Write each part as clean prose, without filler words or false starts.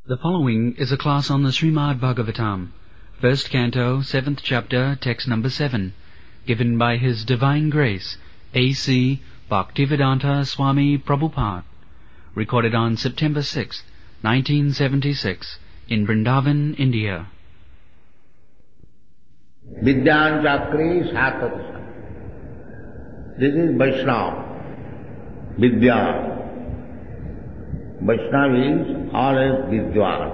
The following is a class on the Srimad Bhagavatam, first canto, 7th chapter, text number 7, given by His Divine Grace, A.C. Bhaktivedanta Swami Prabhupada, recorded on September 6, 1976, in Vrindavan, India. Vidyan Chakri Satatasa. This is Vaishnava. Vidyan. Vaishnava is always Vidyan.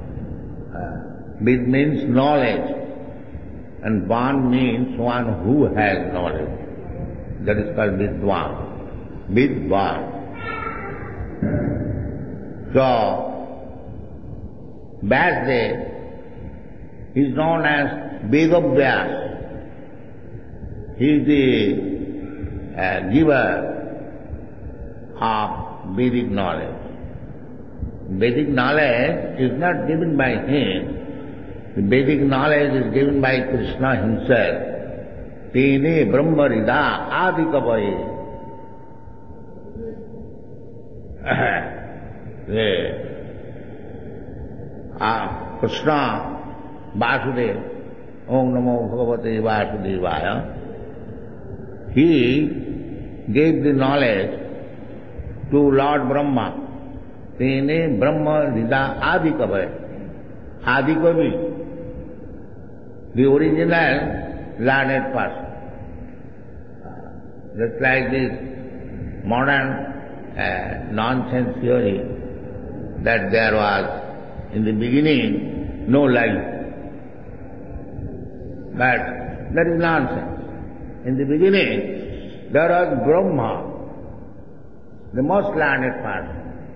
Vid means knowledge, and Van means one who has knowledge. That is called Vidwan. Vidwan. So, Vyasdev is known as Vedavyas. He is the giver of Vedic knowledge. Vedic knowledge is not given by him. The Vedic knowledge is given by Krishna himself. Tene Brahma Rida Adi Kavaye. Krishna Vasudeva, Om Namo Bhagavate Vasudevaya, he gave the knowledge to Lord Brahma. Tene Brahma Rida Adi Kavaya. Adi Kavi, the original learned person. Just like this modern nonsense theory that there was in the beginning no life. But that is nonsense. In the beginning there was Brahma, the most learned person.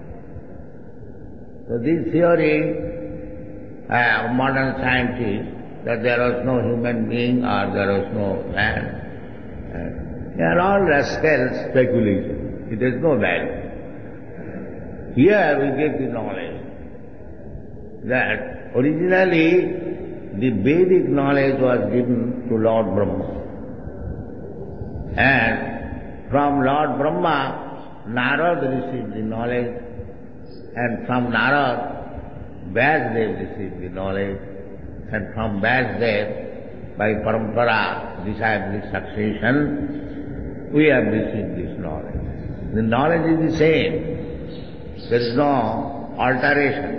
So this theory of modern scientists that there was no human being or there was no man, they are all rascal speculation. It has no value. Here we get the knowledge that originally the Vedic knowledge was given to Lord Brahma. And from Lord Brahma, Narad received the knowledge, and from Narad, Vyasdev received the knowledge, and from Vyasdev, by parampara, disciplic succession, we have received this knowledge. The knowledge is the same. There is no alteration.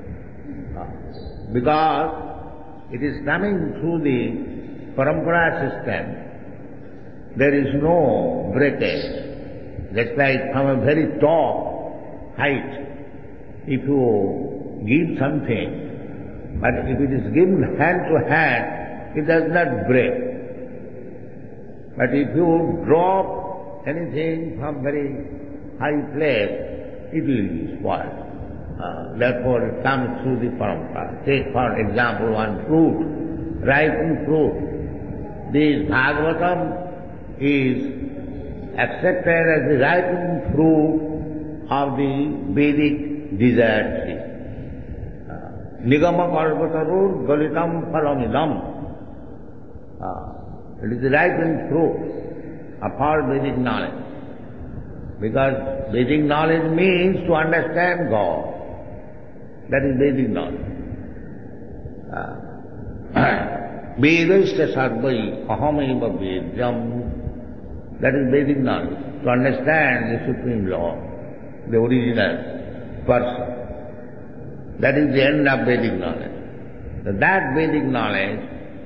Because it is coming through the parampara system, there is no breakage. Just like from a very top height, if you give something, but if it is given hand to hand, it does not break. But if you drop anything from very high place, it will be spoiled. Therefore it comes through the parampara. Take for example one fruit, ripened fruit. This Bhagavatam is accepted as the ripened fruit of the Vedic desert tree. Nigama kalpatarur galitam phalamidam. It is the ripened fruit of all Vedic knowledge. Because Vedic knowledge means to understand God. That is Vedic knowledge. Vedashta sarvai ahameva vedyam. That is Vedic knowledge. To understand the Supreme Lord, the original person. That is the end of Vedic knowledge. So that Vedic knowledge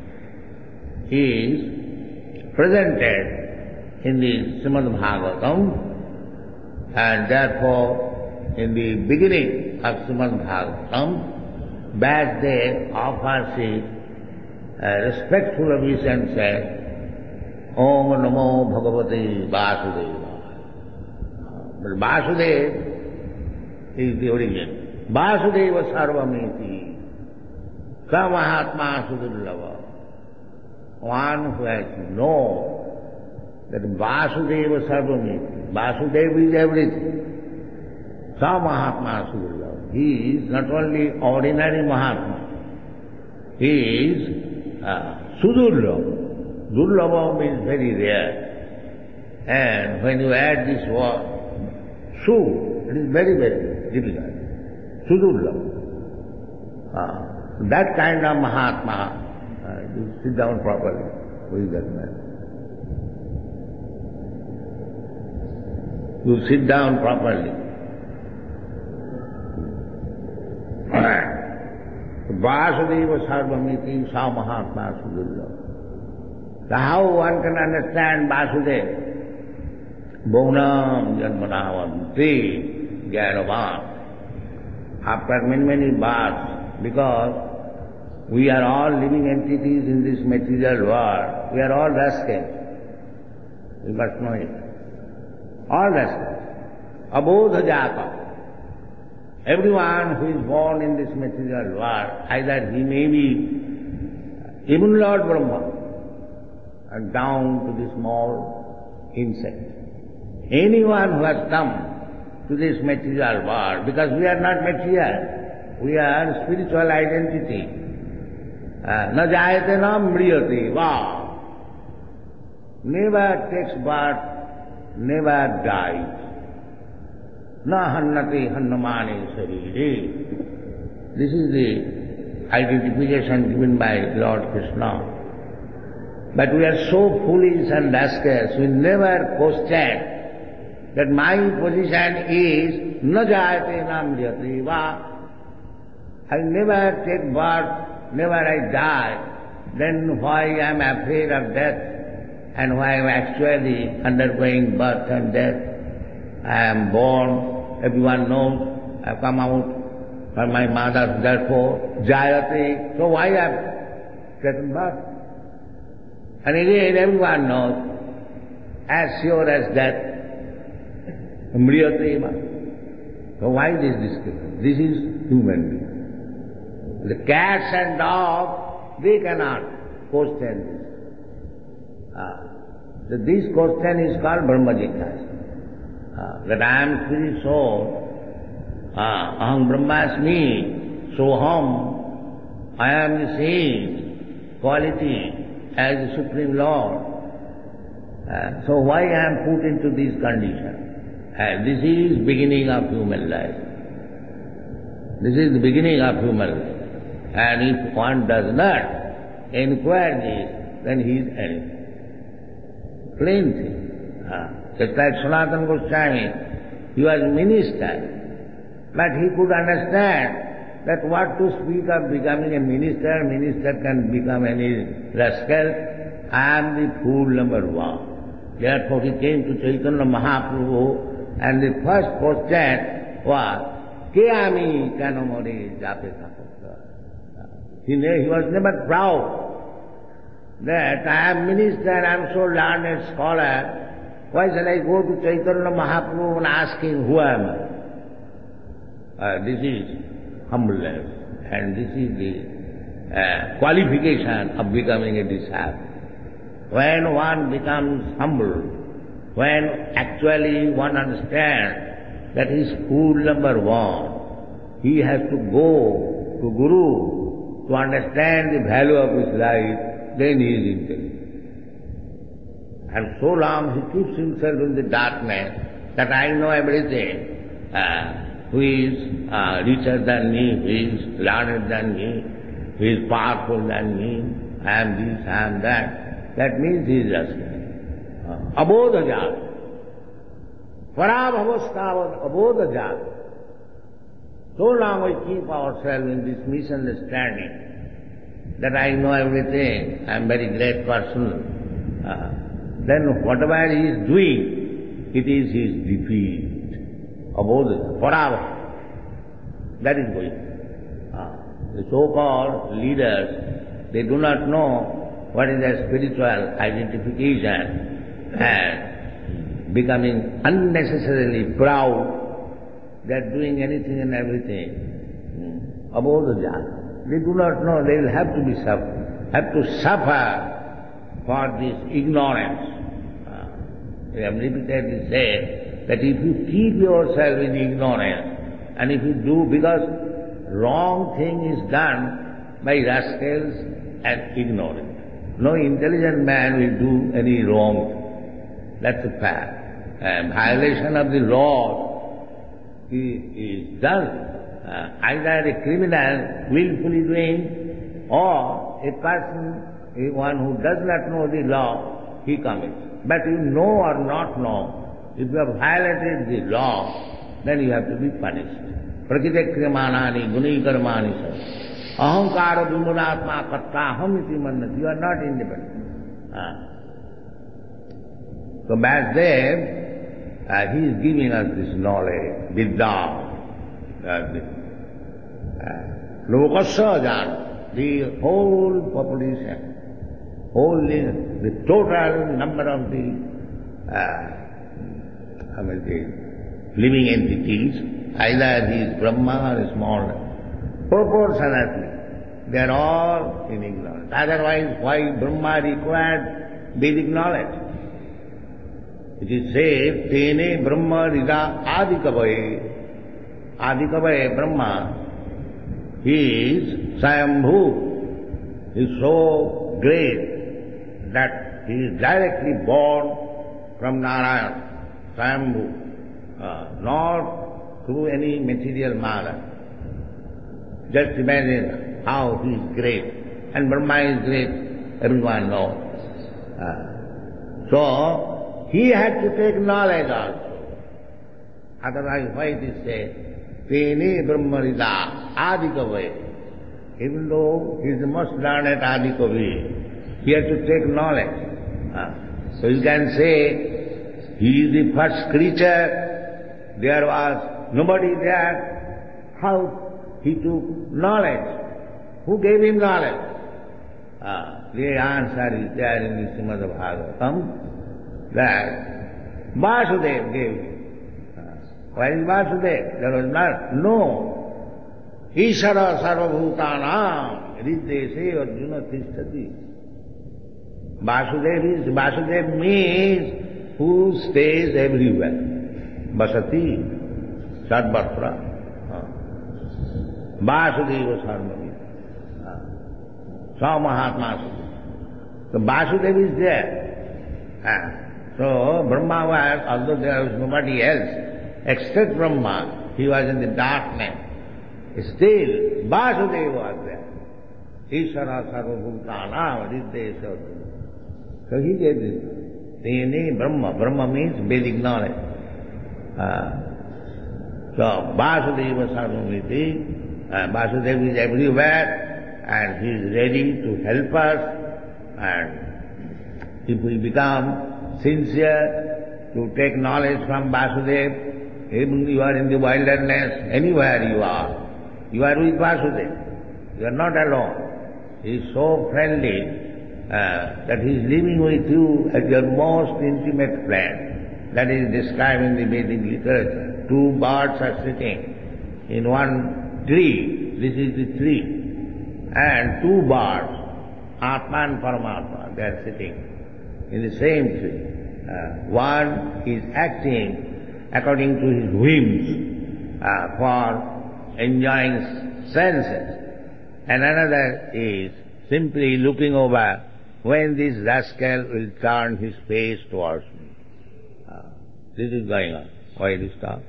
is presented in the Srimad Bhagavatam, and therefore in the beginning of Srimad Bhagavatam, Vyasdev offers his respectful obeisance, Om Namo Bhagavate Vasudeva. But Vasudeva is the origin. Vasudeva Sarvamiti. Sa Mahatma Sudurlava. One who has known that Vasudeva Sarvamiti. Vasudeva is everything. Sa Mahatma Sudurlava. He is not only ordinary Mahatma. He is Sudurlava. Durlava means very rare. And when you add this word, Su, it is very, very difficult. Sudurlava. That kind of Mahatma, you sit down properly. Who is that man? You sit down properly. Vasudeva Sarvamiti Sa Mahatma Sudurla. So how one can understand Vasudeva? Bhunam Janmanavanti Jnanavan. After many births, because we are all living entities in this material world, we are all rascals. You must know it. All rascals. Abodha jata. Everyone who is born in this material world, either he may be even Lord Brahma, and down to the small insect. Anyone who has come to this material world, because we are not material, we are spiritual identity. Na jayate na mriyate, wow. Never takes birth, never dies. Na hannati hannamani sarire. This is the identification given by Lord Krishna. But we are so foolish and rascals, we never question that my position is na jayate na mriyate, wow. I never take birth, never I die, then why I am afraid of death, and why I am actually undergoing birth and death? I am born, everyone knows, I have come out from my mother, therefore, jayate, so why I have taken birth? And again everyone knows, as sure as death, mriyate. So why this discussion? This is human being. The cats and dogs, they cannot question this. This question is called Brahma Jignasa. That I am spirit soul, aham brahmasmi, soham, I am the same quality as the Supreme Lord. So why I am put into this condition? This is beginning of human life. This is the beginning of human life. And if one does not inquire this, then he is anything. Plain thing. Just like Sanatana Goswami, he was minister, but he could understand that what to speak of becoming a minister, minister can become any rascal. I am the fool number one. Therefore he came to Chaitanya Mahaprabhu, and the first question was, Ke ami kano more jape thako? He was never proud that I am minister, I am so learned scholar. Why shall I go to Chaitanya Mahaprabhu and ask him, who am I? This is humbleness, and this is the qualification of becoming a disciple. When one becomes humble, when actually one understands that he is fool number one, he has to go to Guru to understand the value of his life, then he is intelligent. And so long he keeps himself in the darkness that I know everything, who is richer than me, who is learned than me, who is powerful than me, I am this, I am that. That means he is just abodha jata. Parabhavastavad abodha jata. So long we keep ourselves in this misunderstanding that I know everything, I am very great person, then whatever he is doing, it is his defeat. Abodha, parabha. That is going. The so-called leaders, they do not know what is their spiritual identification, and becoming unnecessarily proud, they are doing anything and everything. Abodha jata. They do not know, they will have to suffer for this ignorance. We have repeatedly said that if you keep yourself in ignorance, and if you do, because wrong thing is done by rascals and ignorant. No intelligent man will do any wrong. That's a fact. Violation of the law is done either a criminal willfully doing, or a person, one who does not know the law, he commits. But you know or not know, if you have violated the law, then you have to be punished. Prakite kriyamanani guni karmani sa. Ahankara vimulatma katta aham iti mannati. You are not independent. So Vasudev, he is giving us this knowledge, Vidya. Lokasya jana, the whole population, the total number of the living entities, either he is Brahma or small, proportionately, they are all in ignorance. Otherwise, why Brahma required Vedic knowledge? It is said, Tene Brahma Rida Adikavaye. Adikavaye Brahma, he is Swayambhu. He is so great that he is directly born from Narayana, Swayambhu, not through any material mother. Just imagine how he is great. And Brahma is great, everyone knows. So, he had to take knowledge also. Otherwise, why it is said, Tene Brahmarida Adikavaye. Even though he is the most learned Adikavi, he had to take knowledge. So you can say, he is the first creature, there was nobody there. How he took knowledge? Who gave him knowledge? The answer is there in the Srimad Bhagavatam, that Vasudev gave him. Why is Vasudev? There was no. Ishara sarvabhutanam riddese arjuna tishtati. Vasudev means who stays everywhere. Vasati, Sadbhatra. Vasudeva Sarvami. Sa Mahatma. So Vasudev is there. So Brahma was, although there was nobody else except Brahma, he was in the darkness. Still, Vasudeva was there. Ishara sarvabhutanam riddesa arjuna. So he gave this. Tene Brahma. Brahma means Vedic knowledge. So Vasudeva Sarvamiti, Vasudeva is everywhere and he is ready to help us, and if we become sincere to take knowledge from Vasudeva, even you are in the wilderness, anywhere you are with Vasudeva. You are not alone. He is so friendly that he is living with you as your most intimate friend. That is described in the Vedic literature. Two birds are sitting in one tree. This is the tree. And two birds, Atma and Paramatma, they are sitting in the same tree. One is acting according to his whims for enjoying senses, and another is simply looking over when this rascal will turn his face towards me. This is going on. Why it is stopped?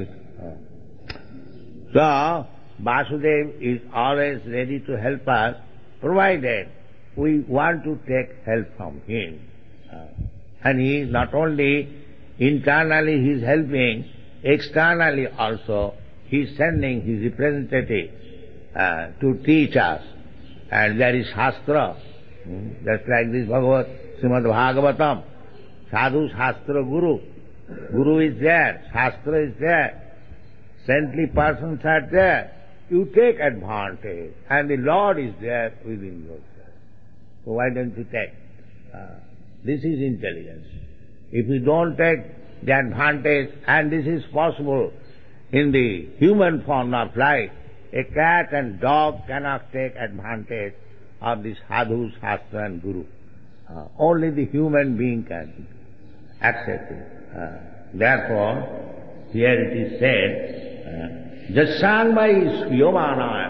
So, Vasudev is always ready to help us, provided we want to take help from him. And he is not only internally he is helping, externally also he is sending his representative to teach us. And there is Shastra, just like this Srimad Bhagavatam, Sadhu Shastra Guru. Guru is there, Shastra is there, saintly persons are there. You take advantage, and the Lord is there within yourself. So why don't you take? This is intelligence. If you don't take the advantage, and this is possible in the human form of life, a cat and dog cannot take advantage of the Sadhu, Shastra and Guru. Only the human being can accept it. Therefore, here it is said, Jasyanvai Sriyamanaya.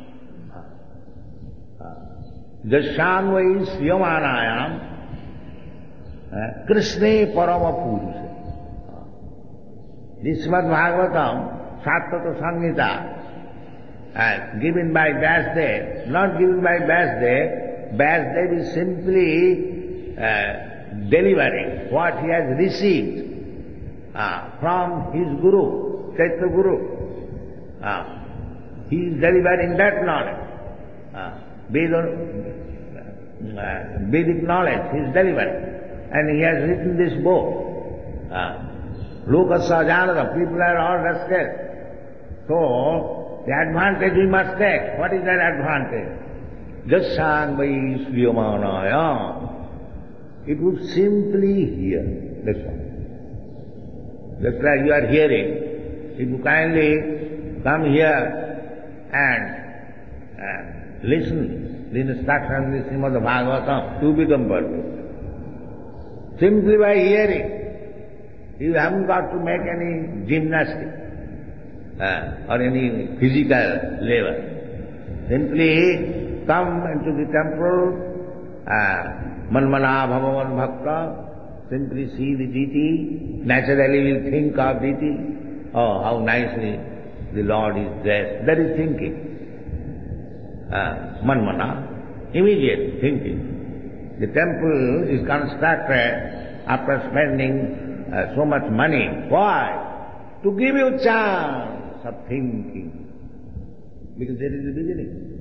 Jasyanvai Sriyamanayam Krishne Parama Purusha. This Srimad Bhagavatam, Sattata Samhita, given by Vyasdev, not given by Vyasdev. Vyasdev is simply delivering what he has received from his Guru, Chaitanya Guru. He is delivering that knowledge. Vedic knowledge he is delivering. And he has written this book. Loka Sajanada, people are all rascals. So, the advantage we must take. What is that advantage? Jassangvai Sriyamanaya. It would simply hear. That's all. Just like you are hearing. If you kindly come here and listen the instructions in the Srimad Bhagavatam, you become perfect. Simply by hearing. You haven't got to make any gymnastics or any physical labor. Simply come into the temple, manmana bhavavan bhakta, simply see the deity, naturally will think of deity. Oh, how nicely the Lord is dressed. That is thinking. Manmana, immediate thinking. The temple is constructed after spending so much money. Why? To give you chance of thinking. Because that is the beginning.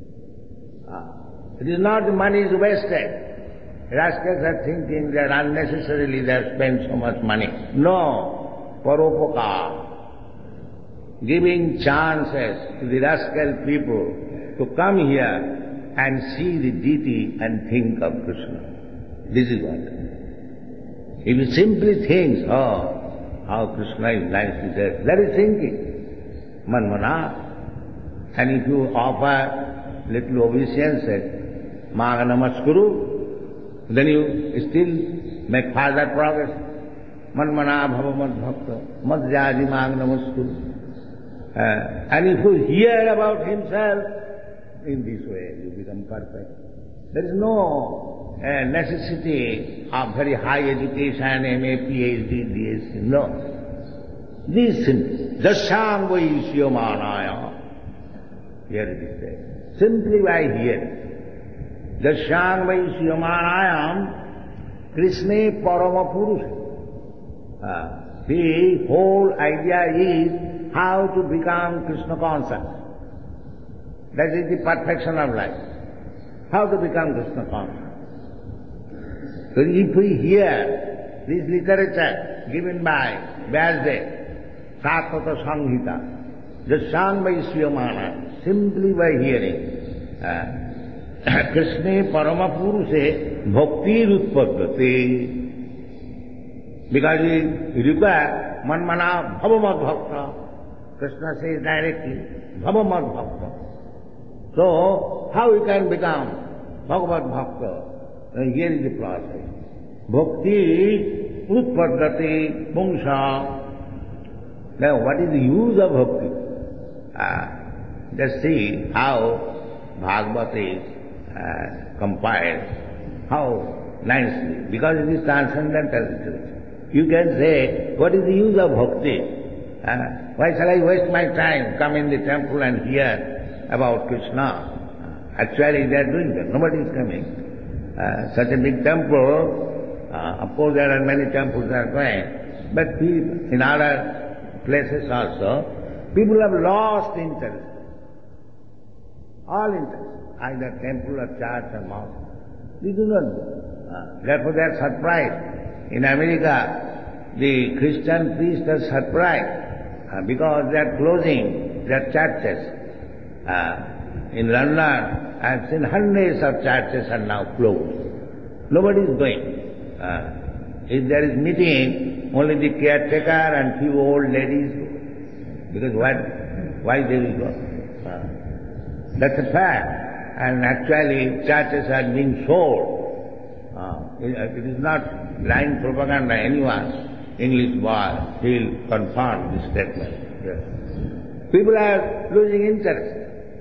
It is not the money is wasted. Rascals are thinking that unnecessarily they have spent so much money. No. Paropakar. Giving chances to the rascal people to come here and see the deity and think of Krishna. This is what. If you simply think, oh, how Krishna is nicely dressed, that is thinking. Manmana. And if you offer little obeisance, Maga Namaskuru, then you still make further progress. Manmana bhavamad bhakta, madhyaji Maga Namaskuru. And if you hear about himself, in this way you become perfect. There is no necessity of very high education, MA, PhD, DSc, no. This simple. Jasyangvai Sriyamanaya. Here it is said. Simply by hearing. Jasyangvai Sriyamanayam Krishna Parama Purusha. The whole idea is how to become Krishna conscious. That is the perfection of life. How to become Krishna conscious. So if we hear this literature given by Vyasdev, Sattvata Sanghita, Jasyangvai Sriyamanaya, simply by hearing, Krishna Parama Purushe Bhakti Utpaddati, because we require Manmana Bhavamad Bhakta. Krishna says directly, Bhavamad Bhakta. So, how we can become Bhagavad Bhakta? Here is the process. Bhakti Utpaddati Pungsha. Now, what is the use of bhakti? Just see how Bhagavad is compiled, how nicely, because it is transcendental literature. You can say, what is the use of bhakti? Why shall I waste my time, come in the temple and hear about Krishna? Actually they are doing that, nobody is coming. Such a big temple, of course there are many temples are going, but in other places also, people have lost interest. All interest, either temple or church or mosque. They do not go. Therefore they are surprised. In America, the Christian priests are surprised because they are closing their churches. In London, I have seen hundreds of churches are now closed. Nobody is going. If there is meeting, only the caretaker and few old ladies go. Because why they will go? That's a fact. And actually, churches are being sold. It is not lying propaganda. Anyone, English boy, will confirm this statement. Yes. People are losing interest.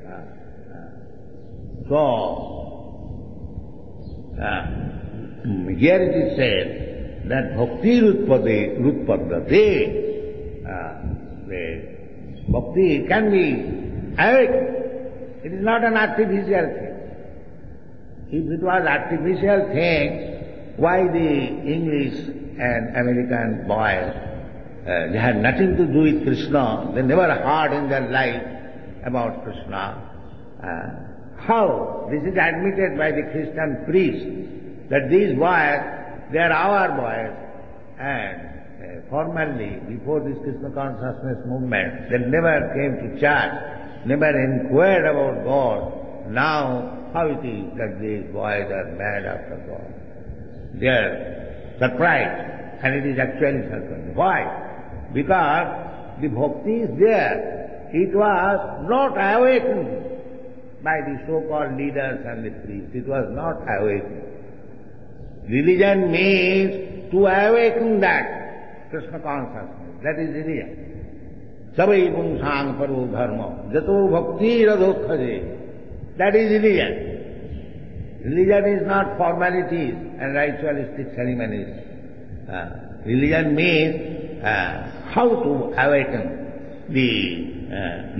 So, here it is said that bhakti rutpaddati, the bhakti can be awakened. It is not an artificial thing. If it was artificial thing, why the English and American boys, they had nothing to do with Krishna. They never heard in their life about Krishna. How? This is admitted by the Christian priest, that these boys, they are our boys, and formerly, before this Krishna consciousness movement, they never came to church, never inquired about God. Now, how it is that these boys are mad after God? They are surprised, and it is actually surprising. Why? Because the bhakti is there. It was not awakened by the so-called leaders and the priests. It was not awakened. Religion means to awaken that Krishna consciousness. That is religion. Savai pungsang paro dharma jato bhakti radhokhaje. That is religion. Religion is not formalities and ritualistic ceremonies. Religion means how to awaken the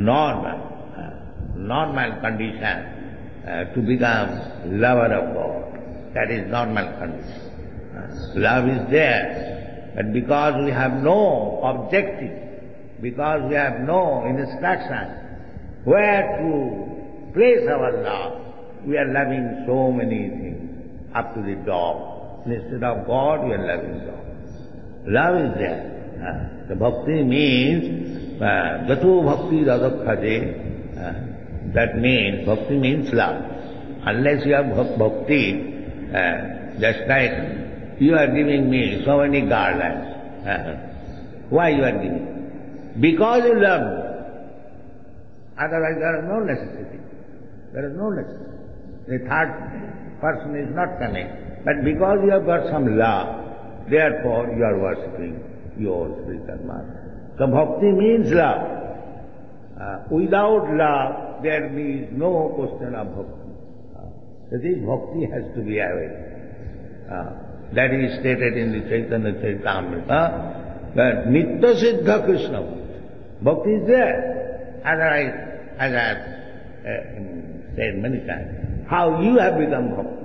normal condition to become lover of God. That is normal condition. Love is there, but because we have no objective, because we have no instruction where to place our love, we are loving so many things, up to the dog. Instead of God, we are loving dog. Love is there. The bhakti means, gato bhakti radhakhaje. That means, bhakti means love. Unless you have bhakti, just like you are giving me so many garlands. Why you are giving? Because you love me. Otherwise there is no necessity. There is no necessity. The third person is not coming. But because you have got some love, therefore you are worshipping your spiritual master. So bhakti means love. Without love, there is no question of bhakti. This bhakti has to be awakened. That is stated in the Chaitanya Charitamrita, that Nitya Siddha Krishna bhakti is there. Otherwise, as I have said many times, how you have become bhakti.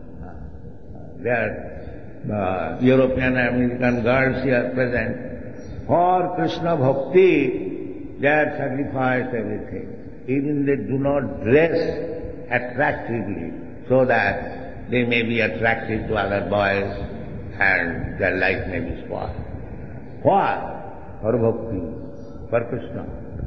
There European and American girls here present. For Krishna bhakti, they have sacrificed everything. Even they do not dress attractively so that they may be attractive to other boys and their life may be spoiled. Why? For bhakti, for Krishna.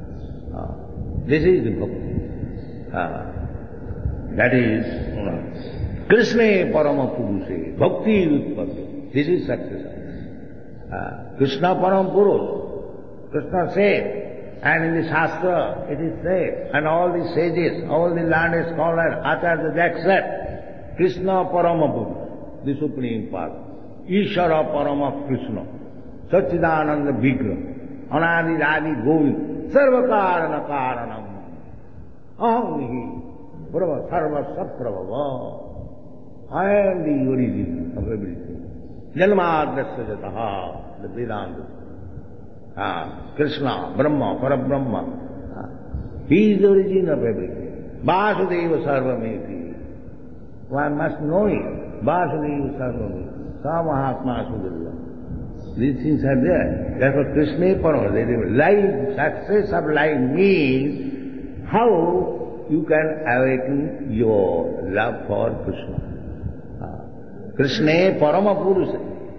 This is the bhakti. That is Krishna Parama Purushe, Bhakti Utpatti. This is success. Krishna Param Purush. Krishna said, and in the Shastra it is said, and all the sages, all the learned scholars, acharyas, they accept Krishna Parama Purush, the Supreme Part. Ishara Parama Krishna, Satchidananda Vigraha, Anadi Radi Govind, Sarva Karana Karanam, Aham Nihi, Brahma Sarva Saprabhava. I am the origin of everything. Janmadhyasya jataha, the Vedanta. Krishna, Brahma, Parabrahma. He is the origin of everything. Vasudeva Sarvameti. One must know it. Vasudeva Sarvameti. Sa Mahatma Sudhya. These things are there. Therefore Krishna Parama. Life, success of life means how you can awaken your love for Krishna. Krishna Parama Purusha.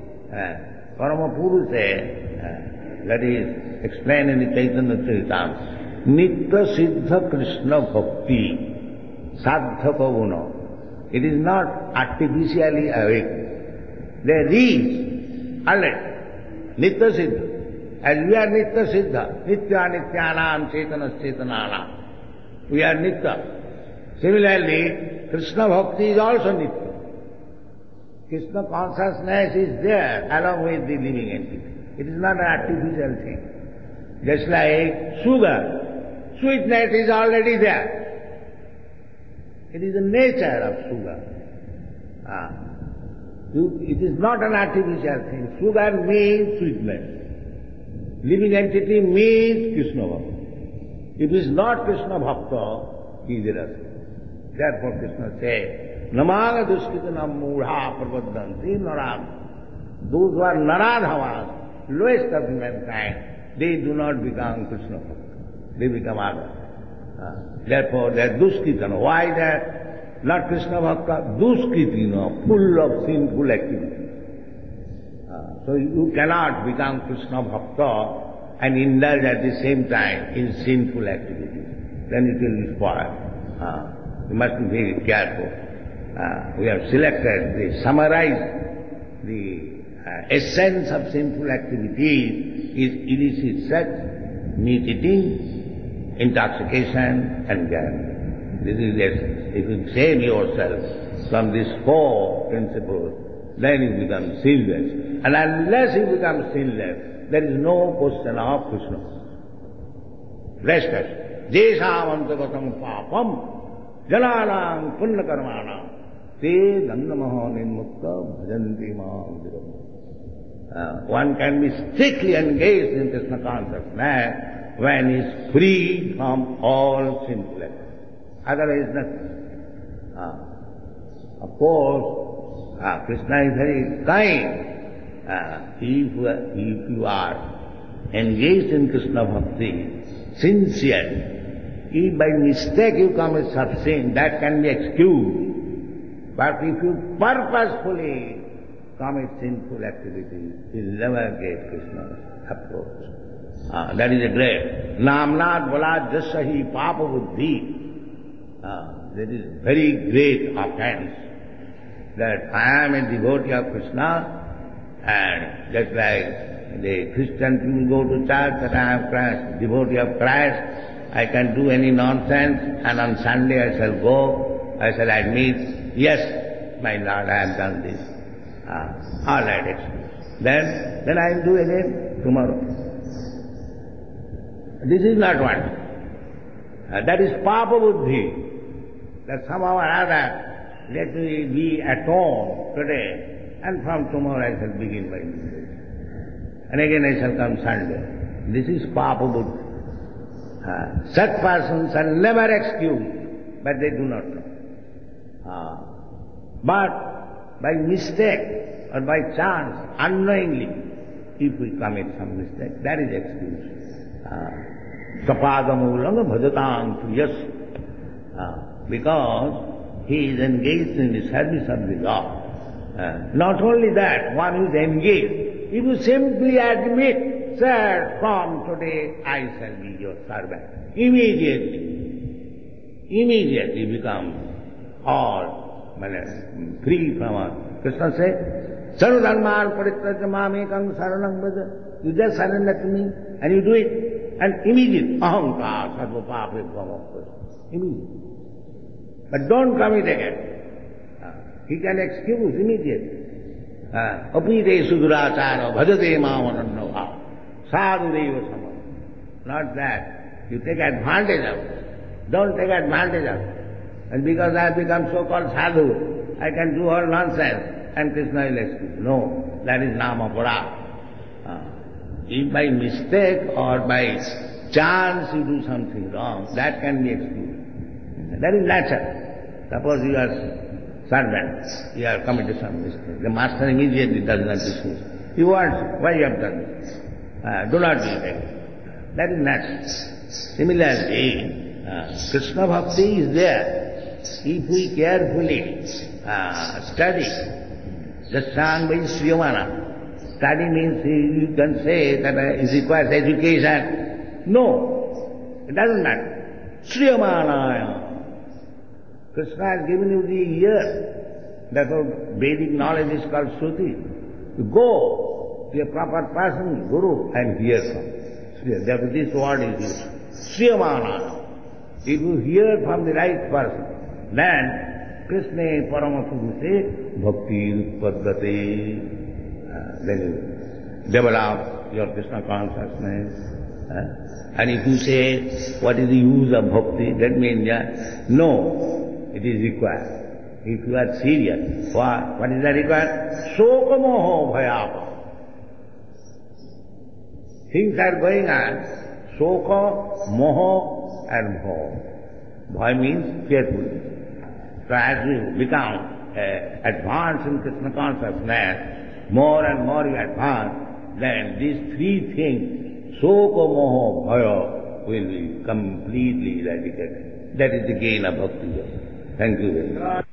Parama Purusha, that is explained in the Chaitanya Charitamrita. Nitya Siddha Krishna Bhakti Sadhaka Guna. It is not artificially awakened. There is already Nitya Siddha. As we are Nitya Siddha, Nitya Nityanam Chaitana Chetananam. We are Nitya. Similarly, Krishna Bhakti is also Nitya. Krishna consciousness is there along with the living entity. It is not an artificial thing. Just like sugar. Sweetness is already there. It is the nature of sugar. It is not an artificial thing. Sugar means sweetness. Living entity means Krishna Bhakti. If he is not Krishna Bhakta, he is irascible. Therefore Krishna said, Namaga duskitanam mudha prabodhanti narad. Those who are naradhavas, lowest of mankind, they do not become Krishna Bhakta. They become others. Therefore they are duskitana. Why they are not Krishna Bhakta? Duskitina, full of sinful activity. So you cannot become Krishna Bhakta and indulge at the same time in sinful activity. Then it will be spoiled. You must be very careful. We have selected, summarized the essence of sinful activities is illicit sex, meat eating, intoxication and gambling. This is the essence. If you save yourself from these four principles, then you become sinless. And unless you become sinless, there is no question of Krishna. Rest assured. Jesam antagatam papam jananam punna karmana te gandamaha nirmukta bhajanti maam. One can be strictly engaged in Krishna consciousness when he is free from all sinful activity. Otherwise nothing. Of course, Krishna is very kind. If you are engaged in Krishna bhakti, sincere, if by mistake you commit some sin, that can be excused. But if you purposefully commit sinful activity, you will never get Krishna's approach. That is a great. Namnat bolad jasahi papa buddhi. That is very great offense. That I am a devotee of Krishna, and just like the Christian people go to church, that I am Christ, devotee of Christ, I can do any nonsense, and on Sunday I shall go, I shall admit, yes, my Lord, I have done this. All right, excuse. Then I will do again tomorrow. This is not one. That is papa buddhi. That somehow or other, let me be at home today, and from tomorrow I shall begin my meditation. And again I shall come Sunday. This is papa buddhi. Such persons are never excused, but they do not know. But by mistake or by chance, unknowingly, if we commit some mistake, that is excuse. Sapadamulanga bhajatam tuyas. Because he is engaged in the service of the Lord. Not only that, one who is engaged, if you simply admit, sir, from today I shall be your servant, immediately become all free from all. Krishna said, Sarvadharman paritraja mamekam saranam bhaja. You just surrender to me and you do it, and immediate ahankar sarva pape bhava. Immediate. But don't commit again. He can excuse immediately. Apite sudurachara bhajate mamanannava sadhudeva samam. Not that. You take advantage of it. Don't take advantage of it. And because I have become so-called sadhu, I can do all nonsense, and Krishna will excuse. No, that is nama para. If by mistake or by chance you do something wrong, that can be excused. That is natural. Suppose you are servant, you have committed some mistake. The master immediately does not dismiss. He wants, why you have done this? Do not do it again. That is natural. Similarly, Krishna bhakti is there. If we carefully study, the sang by Sriyamana. Study means you can say that it requires education. No, it doesn't matter. Sriyamanaya. Krishna has given you the ear. Therefore, Vedic knowledge is called Shruti. You go to a proper person, Guru, and hear from him. Therefore, this word is used. Sriyamana. If you hear from the right person, then Krishna Paramapuruષ say, Bhakti Utpadate. Then you develop your Krishna consciousness. And if you say, what is the use of bhakti? That means, no. It is required. If you are serious, what is that required? Soka moho bhayapa. Things are going on. Soka moho and bhava. Bhava means fearfulness. So as you become advanced in Krishna consciousness, more and more you advance, then these three things, soka, moha, bhaya, will be completely eradicated. That is the gain of bhakti yoga. Thank you very much.